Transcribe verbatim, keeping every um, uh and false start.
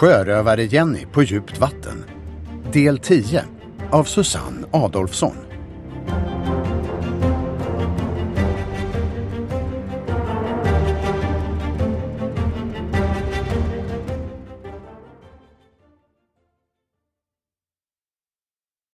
Sjörövare Jenny på djupt vatten. Del tio av Susanne Adolfsson.